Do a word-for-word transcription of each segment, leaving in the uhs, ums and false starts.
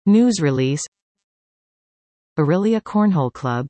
News release. Orillia Cornhole Club.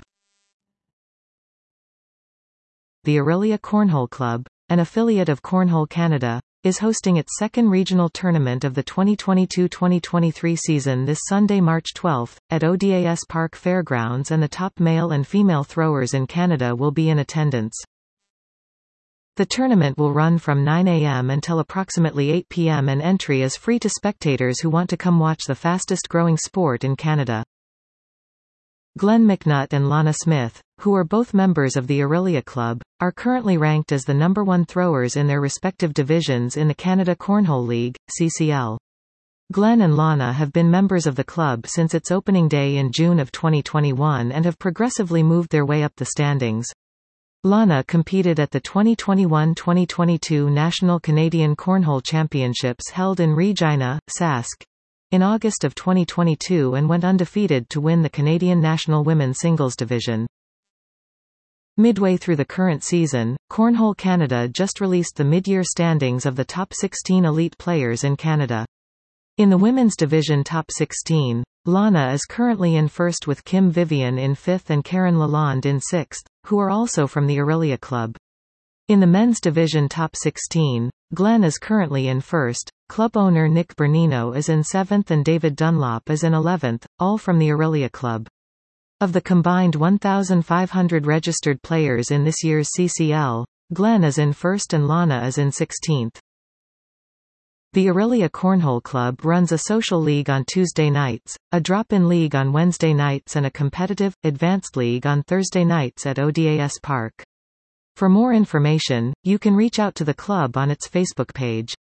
The Orillia Cornhole Club, an affiliate of Cornhole Canada, is hosting its second regional tournament of the twenty twenty-two twenty twenty-three season this Sunday, March twelfth, at O D A S Park Fairgrounds, and the top male and female throwers in Canada will be in attendance. The tournament will run from nine A M until approximately eight P M and entry is free to spectators who want to come watch the fastest growing sport in Canada. Glenn McNutt and Lana Smith, who are both members of the Orillia Club, are currently ranked as the number one throwers in their respective divisions in the Canada Cornhole League, C C L. Glenn and Lana have been members of the club since its opening day in June of twenty twenty-one and have progressively moved their way up the standings. Lana competed at the twenty twenty-one twenty twenty-two National Canadian Cornhole Championships held in Regina, Sask, in August of twenty twenty-two and went undefeated to win the Canadian National Women's Singles Division. Midway through the current season, Cornhole Canada just released the mid-year standings of the top sixteen elite players in Canada. In the women's division top sixteen, Lana is currently in first with Kim Vivian in fifth and Karen Lalonde in sixth, who are also from the Orillia Club. In the men's division top sixteen, Glenn is currently in first, club owner Nick Bernino is in seventh and David Dunlop is in eleventh, all from the Orillia Club. Of the combined one thousand five hundred registered players in this year's C C L, Glenn is in first and Lana is in sixteenth. The Orillia Cornhole Club runs a social league on Tuesday nights, a drop-in league on Wednesday nights and a competitive, advanced league on Thursday nights at O D A S Park. For more information, you can reach out to the club on its Facebook page.